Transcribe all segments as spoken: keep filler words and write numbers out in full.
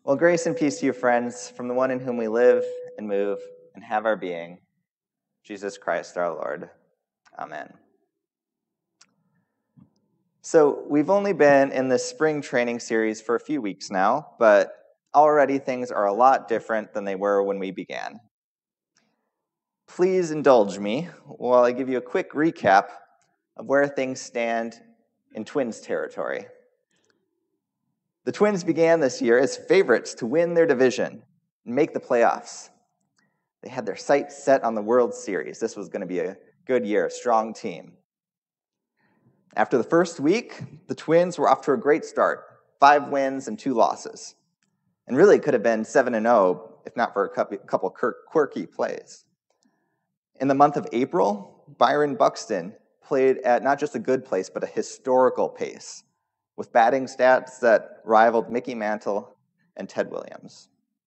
Well, grace and peace to you, friends, from the one in whom we live and move and have our being, Jesus Christ our Lord. Amen. So we've only been in this spring training series for a few weeks now, but already things are a lot different than they were when we began. Please indulge me while I give you a quick recap of where things stand in Twins territory. The Twins began this year as favorites to win their division and make the playoffs. They had their sights set on the World Series. This was going to be a good year, a strong team. After the first week, the Twins were off to a great start, five wins and two losses. And really could have been seven and oh if not for a couple quirky plays. In the month of April, Byron Buxton played at not just a good pace, but a historical pace, with batting stats that rivaled Mickey Mantle and Ted Williams.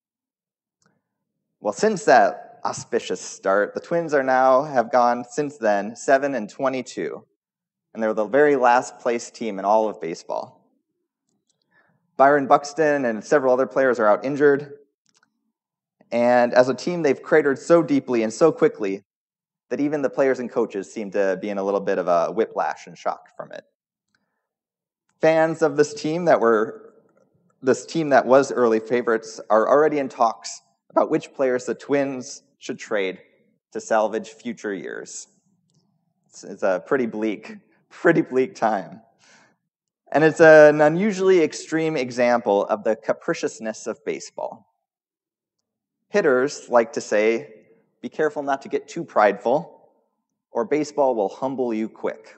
Well, since that auspicious start, the Twins are now have gone since then seven and twenty-two, and they're the very last place team in all of baseball. Byron Buxton and several other players are out injured, and as a team, they've cratered so deeply and so quickly that even the players and coaches seem to be in a little bit of a whiplash and shock from it. Fans of this team that were this team that was early favorites are already in talks about which players the Twins should trade to salvage future years. It's, it's a pretty bleak, pretty bleak time. And it's an unusually extreme example of the capriciousness of baseball. Hitters like to say, be careful not to get too prideful, or baseball will humble you quick.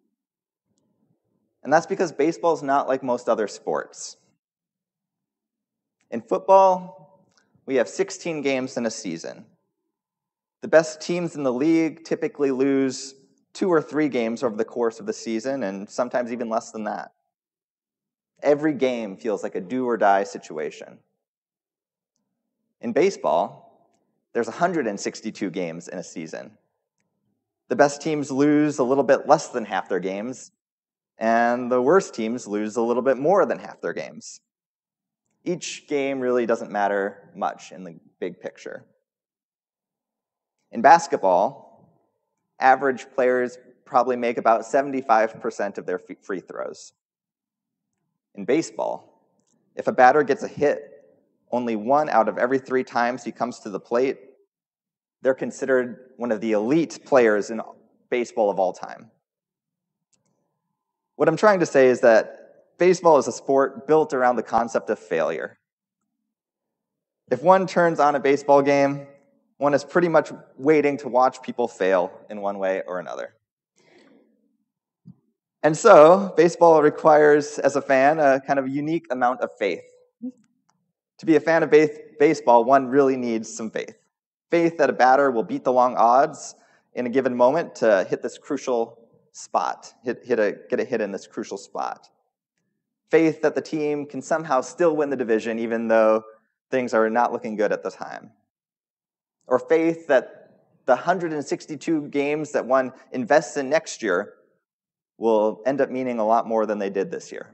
And that's because baseball is not like most other sports. In football, we have sixteen games in a season. The best teams in the league typically lose two or three games over the course of the season, and sometimes even less than that. Every game feels like a do-or-die situation. In baseball, there's one hundred sixty-two games in a season. The best teams lose a little bit less than half their games, and the worst teams lose a little bit more than half their games. Each game really doesn't matter much in the big picture. In basketball, average players probably make about seventy-five percent of their free throws. In baseball, if a batter gets a hit only one out of every three times he comes to the plate, they're considered one of the elite players in baseball of all time. What I'm trying to say is that baseball is a sport built around the concept of failure. If one turns on a baseball game, one is pretty much waiting to watch people fail in one way or another. And so, baseball requires, as a fan, a kind of unique amount of faith. To be a fan of baseball, one really needs some faith. Faith that a batter will beat the long odds in a given moment to hit this crucial spot, hit, hit a, get a hit in this crucial spot. Faith that the team can somehow still win the division even though things are not looking good at the time. Or faith that the one hundred sixty-two games that one invests in next year will end up meaning a lot more than they did this year.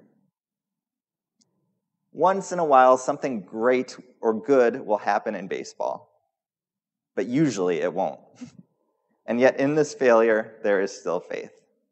Once in a while, something great or good will happen in baseball, but usually it won't. And yet in this failure, there is still faith.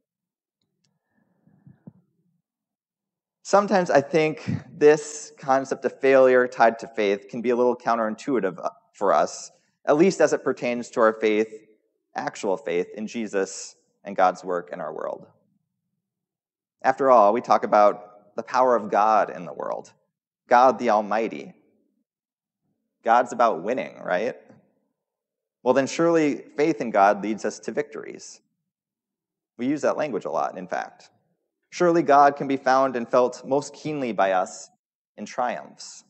Sometimes I think this concept of failure tied to faith can be a little counterintuitive for us, at least as it pertains to our faith, actual faith in Jesus and God's work in our world. After all, we talk about the power of God in the world, God the Almighty. God's about winning, right? Well, then surely faith in God leads us to victories. We use that language a lot, in fact. Surely God can be found and felt most keenly by us in triumphs.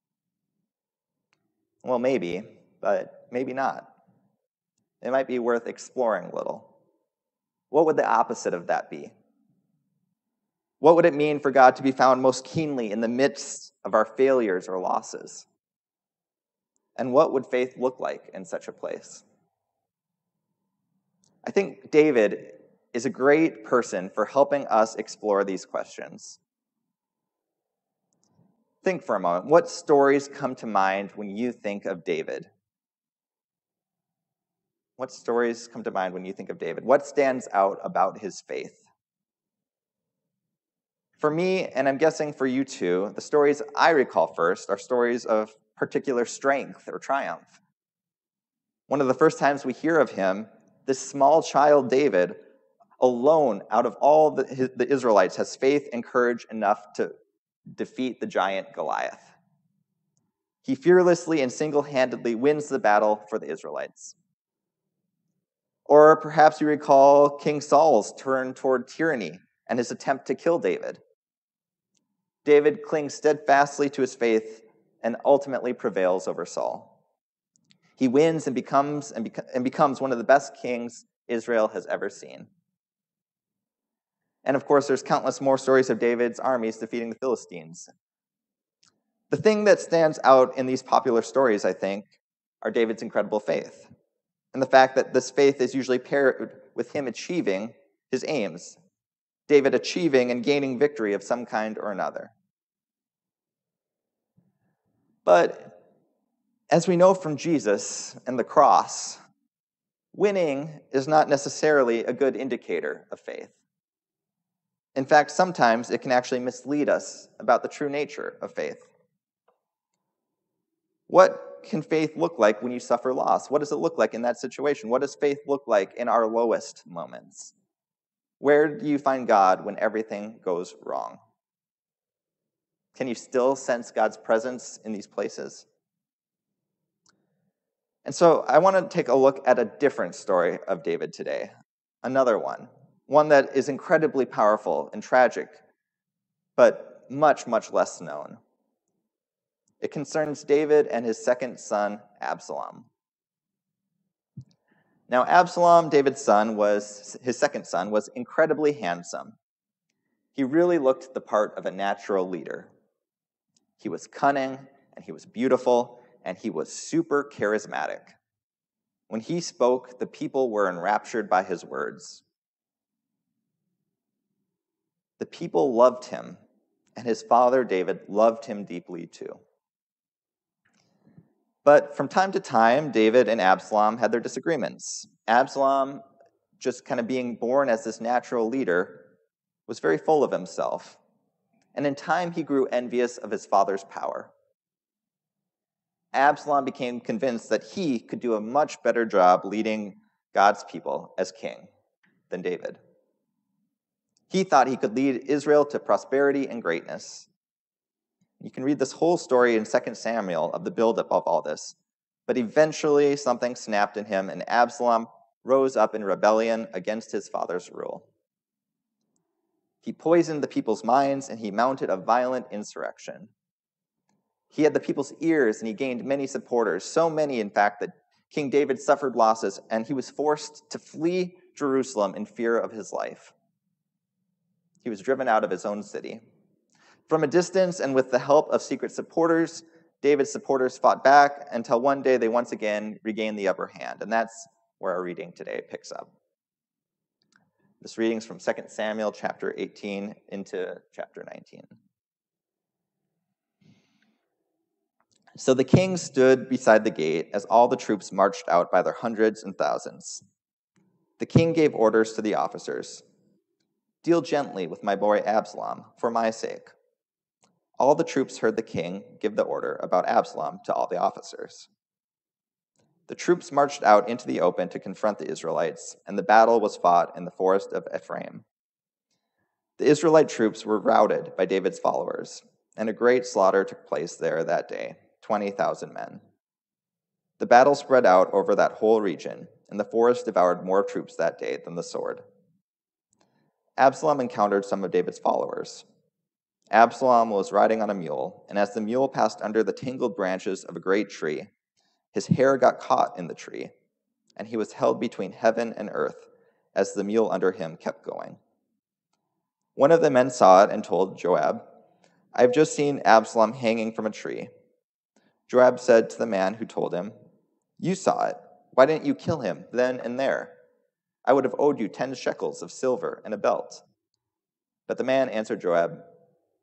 Well, maybe, but maybe not. It might be worth exploring a little. What would the opposite of that be? What would it mean for God to be found most keenly in the midst of our failures or losses? And what would faith look like in such a place? I think David is a great person for helping us explore these questions. think for a moment. What stories come to mind when you think of David? What stories come to mind when you think of David? What stands out about his faith? For me, and I'm guessing for you too, the stories I recall first are stories of particular strength or triumph. One of the first times we hear of him, this small child David, alone out of all the, his, the Israelites, has faith and courage enough to defeat the giant Goliath. He fearlessly and single-handedly wins the battle for the Israelites. Or perhaps you recall King Saul's turn toward tyranny and his attempt to kill David. David clings steadfastly to his faith and ultimately prevails over Saul. He wins and becomes, and, beca- and becomes one of the best kings Israel has ever seen. And of course, there's countless more stories of David's armies defeating the Philistines. The thing that stands out in these popular stories, I think, are David's incredible faith, and the fact that this faith is usually paired with him achieving his aims, David achieving and gaining victory of some kind or another. But as we know from Jesus and the cross, winning is not necessarily a good indicator of faith. In fact, sometimes it can actually mislead us about the true nature of faith. What can faith look like when you suffer loss? What does it look like in that situation? What does faith look like in our lowest moments? Where do you find God when everything goes wrong? Can you still sense God's presence in these places? And so I want to take a look at a different story of David today, another one, one that is incredibly powerful and tragic, but much, much less known. It concerns David and his second son, Absalom. Now, Absalom, David's son, was his second son, was incredibly handsome. He really looked the part of a natural leader. He was cunning, and he was beautiful, and he was super charismatic. When he spoke, the people were enraptured by his words. The people loved him, and his father David loved him deeply too. But from time to time, David and Absalom had their disagreements. Absalom, just kind of being born as this natural leader, was very full of himself. And in time, he grew envious of his father's power. Absalom became convinced that he could do a much better job leading God's people as king than David. He thought he could lead Israel to prosperity and greatness. You can read this whole story in Second Samuel of the buildup of all this. But eventually something snapped in him, and Absalom rose up in rebellion against his father's rule. He poisoned the people's minds, and he mounted a violent insurrection. He had the people's ears, and he gained many supporters, so many, in fact, that King David suffered losses, and he was forced to flee Jerusalem in fear of his life. He was driven out of his own city. From a distance and with the help of secret supporters, David's supporters fought back until one day they once again regained the upper hand. And that's where our reading today picks up. This reading's from Second Samuel chapter eighteen into chapter nineteen. So the king stood beside the gate as all the troops marched out by their hundreds and thousands. The king gave orders to the officers, "Deal gently with my boy Absalom, for my sake." All the troops heard the king give the order about Absalom to all the officers. The troops marched out into the open to confront the Israelites, and the battle was fought in the forest of Ephraim. The Israelite troops were routed by David's followers, and a great slaughter took place there that day, twenty thousand men. The battle spread out over that whole region, and the forest devoured more troops that day than the sword. Absalom encountered some of David's followers. Absalom was riding on a mule, and as the mule passed under the tangled branches of a great tree, his hair got caught in the tree, and he was held between heaven and earth as the mule under him kept going. One of the men saw it and told Joab, "I have just seen Absalom hanging from a tree." Joab said to the man who told him, "You saw it. Why didn't you kill him then and there? I would have owed you ten shekels of silver and a belt." But the man answered Joab,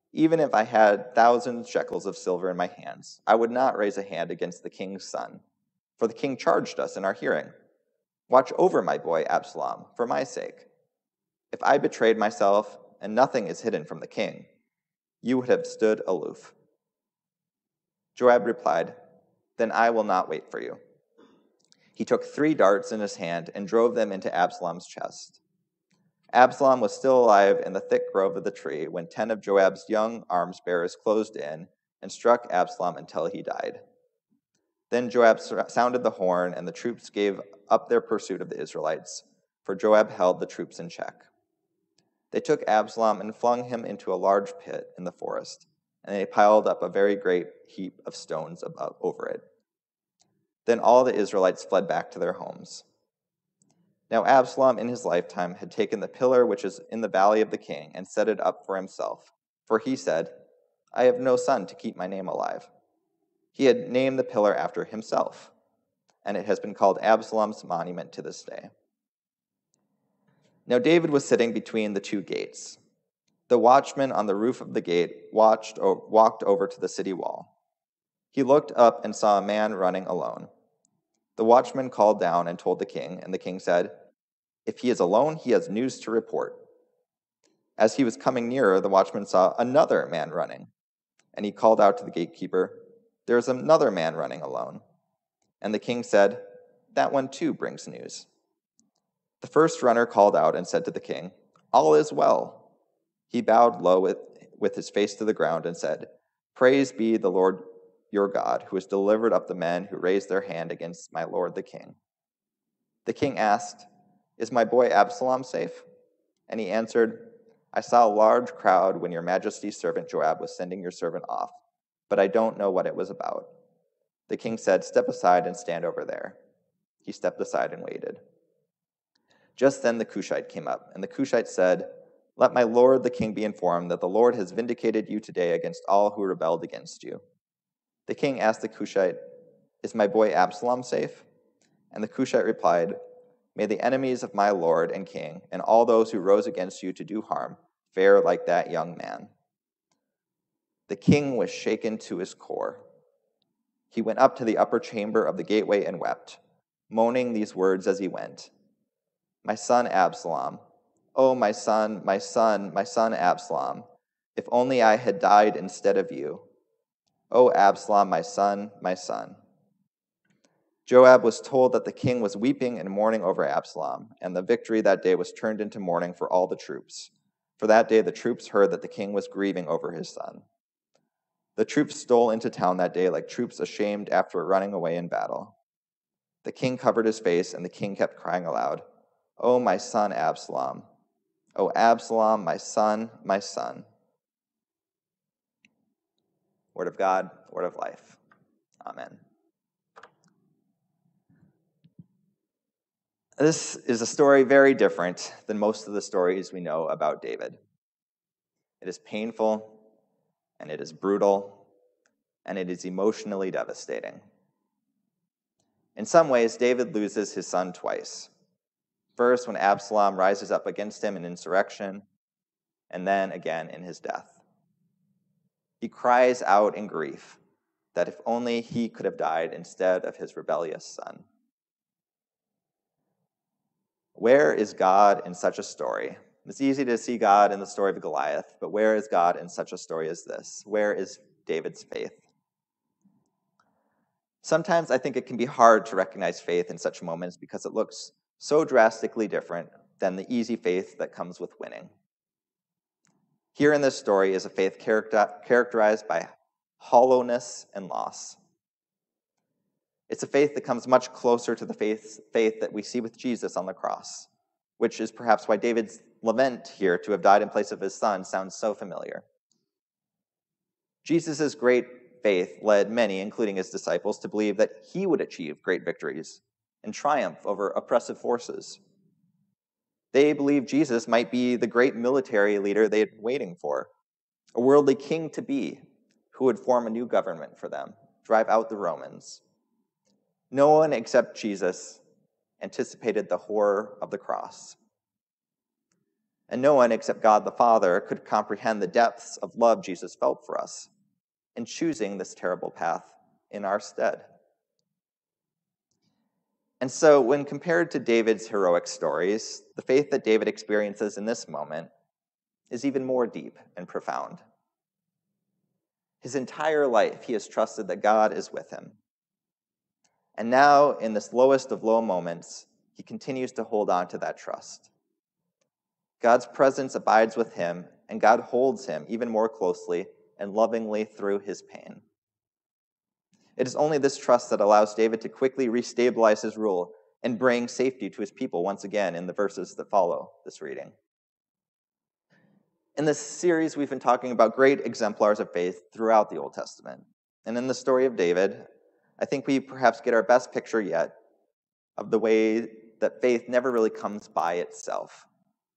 Even if I had thousand shekels of silver in my hands, I would not raise a hand against the king's son, for the king charged us in our hearing. Watch over my boy Absalom, for my sake. If I betrayed myself, and nothing is hidden from the king, you would have stood aloof." Joab replied, "Then I will not wait for you." He took three darts in his hand and drove them into Absalom's chest. Absalom was still alive in the thick grove of the tree when ten of Joab's young arms-bearers closed in and struck Absalom until he died. Then Joab sounded the horn, and the troops gave up their pursuit of the Israelites, for Joab held the troops in check. They took Absalom and flung him into a large pit in the forest, and they piled up a very great heap of stones above, over it. Then all the Israelites fled back to their homes. Now Absalom in his lifetime had taken the pillar which is in the valley of the king and set it up for himself, for he said, "I have no son to keep my name alive." He had named the pillar after himself, and it has been called Absalom's monument to this day. Now David was sitting between the two gates. The watchman on the roof of the gate watched, walked over to the city wall. He looked up and saw a man running alone. The watchman called down and told the king, and the king said, "If he is alone, he has news to report." As he was coming nearer, the watchman saw another man running, and he called out to the gatekeeper, "There is another man running alone." And the king said, "That one too brings news." The first runner called out and said to the king, "All is well." He bowed low with, with his face to the ground and said, "Praise be the Lord your God, who has delivered up the men who raised their hand against my lord the king." The king asked, "Is my boy Absalom safe?" And he answered, "I saw a large crowd when your majesty's servant Joab was sending your servant off, but I don't know what it was about." The king said, "Step aside and stand over there." He stepped aside and waited. Just then the Cushite came up, and the Cushite said, "Let my lord the king be informed that the Lord has vindicated you today against all who rebelled against you." The king asked the Cushite, "Is my boy Absalom safe?" And the Cushite replied, "May the enemies of my lord and king, and all those who rose against you to do harm, fare like that young man." The king was shaken to his core. He went up to the upper chamber of the gateway and wept, moaning these words as he went, "My son Absalom, oh my son, my son, my son Absalom, if only I had died instead of you. Oh Absalom, my son, my son." Joab was told that the king was weeping and mourning over Absalom, and the victory that day was turned into mourning for all the troops. For that day the troops heard that the king was grieving over his son. The troops stole into town that day like troops ashamed after running away in battle. The king covered his face, and the king kept crying aloud, "Oh, my son Absalom! Oh, Absalom, my son, my son." Word of God, word of life. Amen. This is a story very different than most of the stories we know about David. It is painful, and it is brutal, and it is emotionally devastating. In some ways, David loses his son twice. First, when Absalom rises up against him in insurrection, and then again in his death. He cries out in grief that if only he could have died instead of his rebellious son. Where is God in such a story? It's easy to see God in the story of Goliath, but where is God in such a story as this? Where is David's faith? Sometimes I think it can be hard to recognize faith in such moments because it looks so drastically different than the easy faith that comes with winning. Here in this story is a faith character- characterized by hollowness and loss. It's a faith that comes much closer to the faith, faith that we see with Jesus on the cross, which is perhaps why David's lament here to have died in place of his son sounds so familiar. Jesus' great faith led many, including his disciples, to believe that he would achieve great victories and triumph over oppressive forces. They believed Jesus might be the great military leader they had been waiting for, a worldly king to be, who would form a new government for them, drive out the Romans. No one except Jesus anticipated the horror of the cross. And no one except God the Father could comprehend the depths of love Jesus felt for us in choosing this terrible path in our stead. And so, when compared to David's heroic stories, the faith that David experiences in this moment is even more deep and profound. His entire life, he has trusted that God is with him. And now, in this lowest of low moments, he continues to hold on to that trust. God's presence abides with him, and God holds him even more closely and lovingly through his pain. It is only this trust that allows David to quickly restabilize his rule and bring safety to his people once again in the verses that follow this reading. In this series, we've been talking about great exemplars of faith throughout the Old Testament. And in the story of David, I think we perhaps get our best picture yet of the way that faith never really comes by itself.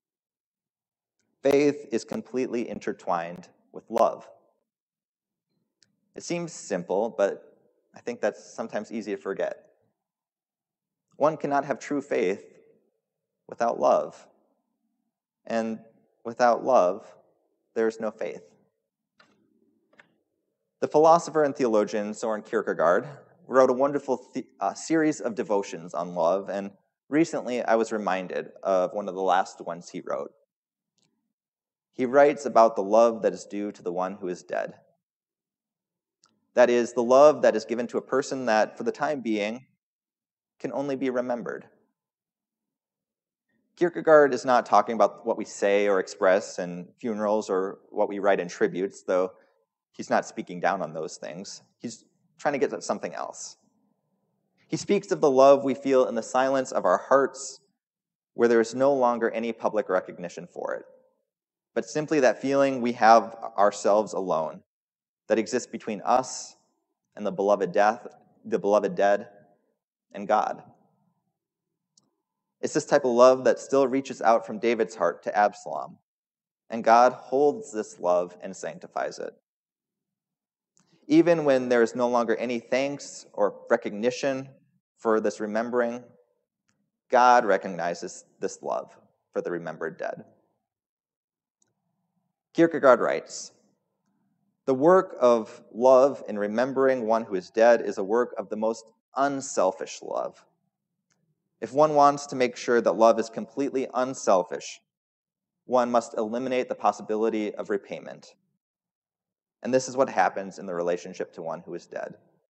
Faith is completely intertwined with love. It seems simple, but I think that's sometimes easy to forget. One cannot have true faith without love. And without love, there is no faith. The philosopher and theologian Soren Kierkegaard wrote a wonderful th- uh, series of devotions on love, and recently I was reminded of one of the last ones he wrote. He writes about the love that is due to the one who is dead. That is, the love that is given to a person that, for the time being, can only be remembered. Kierkegaard is not talking about what we say or express in funerals or what we write in tributes, though he's not speaking down on those things. He's trying to get at something else. He speaks of the love we feel in the silence of our hearts, where there is no longer any public recognition for it, but simply that feeling we have ourselves alone, that exists between us and the beloved death, the beloved dead, and God. It's this type of love that still reaches out from David's heart to Absalom, and God holds this love and sanctifies it. Even when there is no longer any thanks or recognition for this remembering, God recognizes this love for the remembered dead. Kierkegaard writes, "The work of love in remembering one who is dead is a work of the most unselfish love. If one wants to make sure that love is completely unselfish, one must eliminate the possibility of repayment. And this is what happens in the relationship to one who is dead.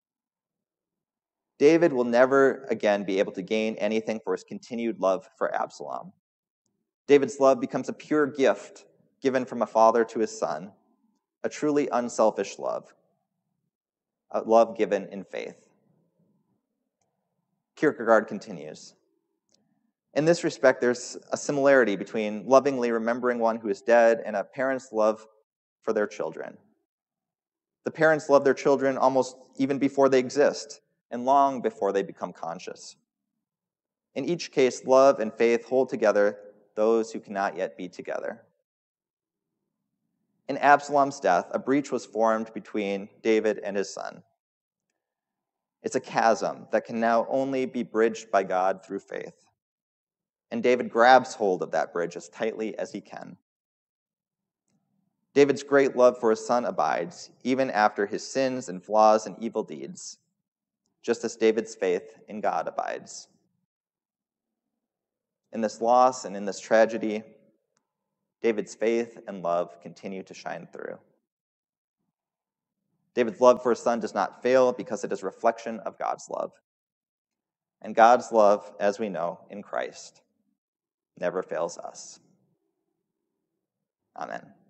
David will never again be able to gain anything for his continued love for Absalom. David's love becomes a pure gift given from a father to his son, a truly unselfish love, a love given in faith." Kierkegaard continues, "In this respect, there's a similarity between lovingly remembering one who is dead and a parent's love for their children. The parents love their children almost even before they exist and long before they become conscious. In each case, love and faith hold together those who cannot yet be together. In Absalom's death, a breach was formed between David and his son. It's a chasm that can now only be bridged by God through faith. And David grabs hold of that bridge as tightly as he can. David's great love for his son abides, even after his sins and flaws and evil deeds, just as David's faith in God abides. In this loss and in this tragedy, David's faith and love continue to shine through. David's love for his son does not fail because it is a reflection of God's love. And God's love, as we know, in Christ, never fails us. Amen.